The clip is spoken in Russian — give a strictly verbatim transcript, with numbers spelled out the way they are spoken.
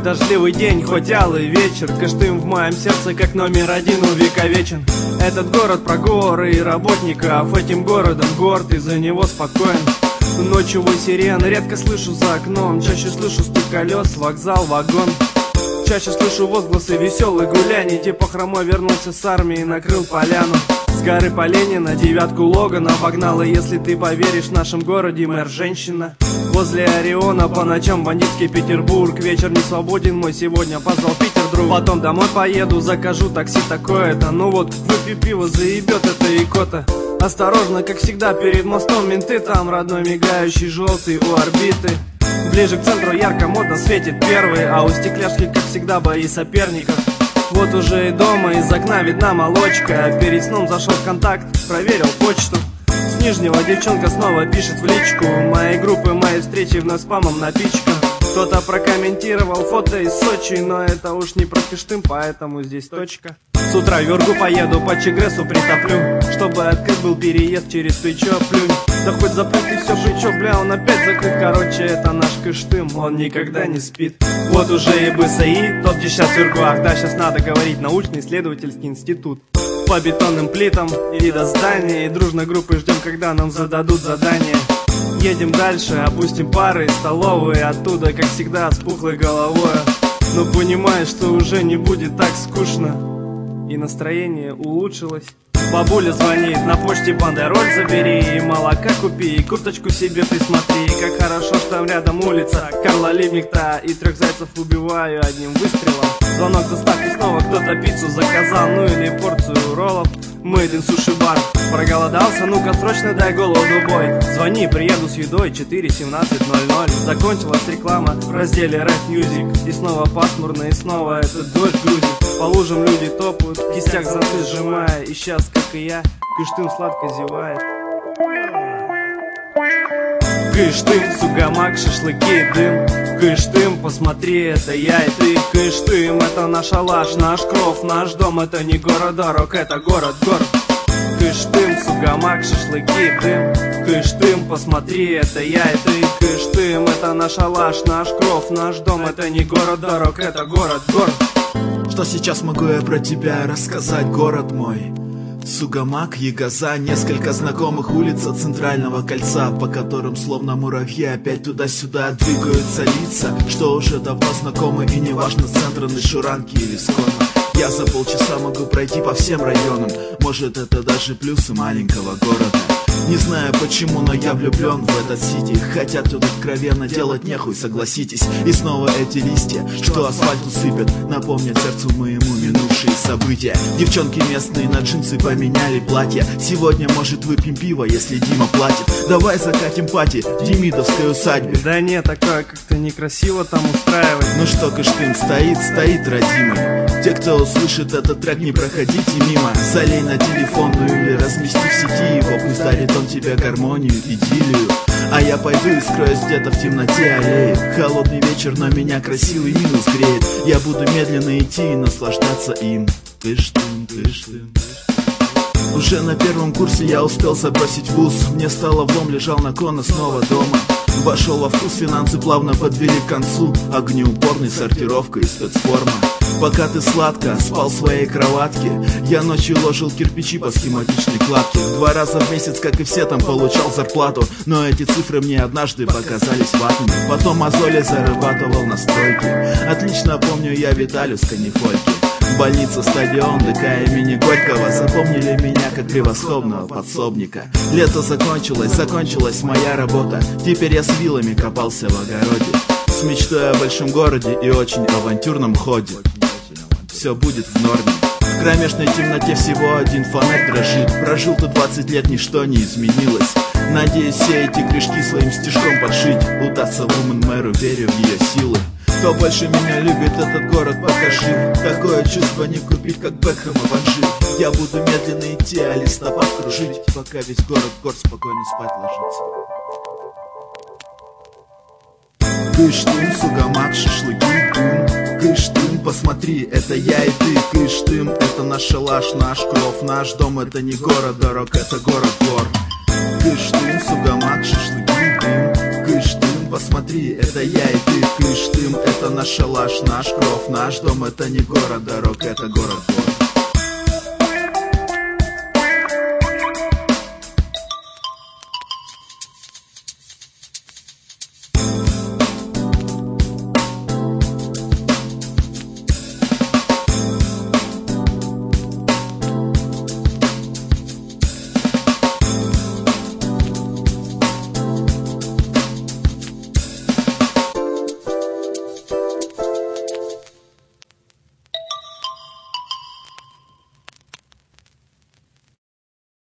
дождливый день, хоть алый вечер, Кыштым в моем сердце как номер один увековечен. Этот город про горы и работников, этим городом горд и за него спокоен. Ночью вой сирен редко слышу за окном, чаще слышу стук колес, вокзал, вагон. Чаще слышу возгласы веселых гуляний, типа хромой вернулся с армии и накрыл поляну. С горы по Ленина девятку Логана погнала, если ты поверишь, в нашем городе мэр женщина. Возле Ориона по ночам бандитский Петербург, вечер не свободен мой, сегодня позвал Питер друг. Потом домой поеду, закажу такси такое-то, ну вот выпью пиво, заебет это икота. Осторожно, как всегда, перед мостом менты, там родной мигающий желтый у орбиты. Ближе к центру ярко модно светит первый, а у стекляшки, как всегда, бои соперников. Вот уже и дома, из окна видна молочка. Перед сном зашел в контакт, проверил почту. С нижнего девчонка снова пишет в личку: моей группы, моей встречи вновь спамом напичкан. Кто-то прокомментировал фото из Сочи, но это уж не про Кыштым, поэтому здесь точка. С утра в Юргу поеду, по Чегресу притоплю, чтобы открыт был переезд через плечо, плюнь. Да хоть заплюнь ты все плечо, бля, он опять закрыт. Короче, это наш Кыштым, он никогда не спит. Вот уже и БСИ, тот где сейчас в Юргуах. Да, сейчас надо говорить научно-исследовательский институт. По бетонным плитам и до здания, и дружной группой ждем, когда нам зададут задание. Едем дальше, опустим пары, столовые, оттуда, как всегда, с пухлой головой. Но понимаешь, что уже не будет так скучно, и настроение улучшилось. Бабуля звонит, на почте бандероль забери, и молока купи, и курточку себе присмотри. Как хорошо, что там рядом улица Карла Либкнехта, и трех зайцев убиваю одним выстрелом. Звонок доставки, снова кто-то пиццу заказал, ну или порцию роллов. Made in суши бар. Проголодался? Ну-ка срочно дай голоду бой. Звони, приеду с едой, четыре семнадцать ноль ноль. Закончилась реклама в разделе Red Music. И снова пасмурно, и снова этот дождь грузит. По лужам люди топают, в кистях зонты сжимая. И сейчас, как и я, Кыштым сладко зевает. Кыштым, сугамак, шашлыки, дым. Кыштым, посмотри, это я и ты. Кыштым, это наш шалаш, наш кров, наш дом. Это не город-дорог, это город-город. Кыштым, сугамак, шашлыки, дым. Кыштым, посмотри, это я и ты. Кыштым, это наш шалаш, наш кров, наш дом. Это не город-дорог, это город-город. Что сейчас могу я про тебя рассказать, город мой? Сугамак, Егоза, несколько знакомых улиц от центрального кольца, по которым словно муравьи опять туда-сюда двигаются лица, что уже давно знакомы, и неважно, с центра Шуранки или Скона. Я за полчаса могу пройти по всем районам, может это даже плюсы маленького города. Не знаю почему, но я влюблен в этот сити. Хотя тут откровенно делать нехуй, согласитесь. И снова эти листья, что асфальт усыпят, напомнят сердцу моему минувшие события. Девчонки местные на джинсы поменяли платья. Сегодня, может, выпьем пиво, если Дима платит. Давай закатим пати в Демидовской усадьбе. Да нет, такое как-то некрасиво там устраивать. Ну что, Кыштым, стоит, стоит, родимый. Те, кто услышит этот трек, не проходите мимо. Залей на телефонную или размести в сети его. Пусть дарит он тебе гармонию, идиллию. А я пойду и скроюсь где-то в темноте аллеи. Холодный вечер, но меня красивый минус греет. Я буду медленно идти и наслаждаться им. Кыштым, Кыштым, Кыштым. Уже на первом курсе я успел забросить вуз. Мне стало влом, лежал на коне снова дома. Вошел во вкус, финансы плавно подвели к концу. Огнеупорной сортировкой и спецформа. Пока ты сладко спал в своей кроватке, я ночью ложил кирпичи по схематичной кладке. Два раза в месяц, как и все, там получал зарплату. Но эти цифры мне однажды показались ватными. Потом мозоли зарабатывал на стройке. Отлично помню я Виталю с канифольки. Больница, стадион, ДК имени Горького запомнили меня как превосходного подсобника. Лето закончилось, закончилась моя работа. Теперь я с вилами копался в огороде, с мечтой о большом городе и очень авантюрном ходе. Все будет в норме. В кромешной темноте всего один фонарь дрожит. Прожил ты двадцать лет, ничто не изменилось. Надеюсь, все эти крышки своим стишком подшить. Удастся Woman Мэру, верю в ее силы. Кто больше меня любит, этот город покажи. Такое чувство не купить, как Бекхэм и Ванжи. Я буду медленно идти, а листопад кружить, пока весь город гор спокойно спать ложится. Кыштым, сугамак, шашлыки, дым. Кыштым, посмотри, это я и ты. Кыштым, это наш шалаш, наш кров, наш дом. Это не город-дорог, это город-гор. Кыштым, сугамак, шашлыки, дым. Кыштым, посмотри, это я и ты, Кыштым, это наш шалаш, наш кров, наш дом, это не город дорог, это город город.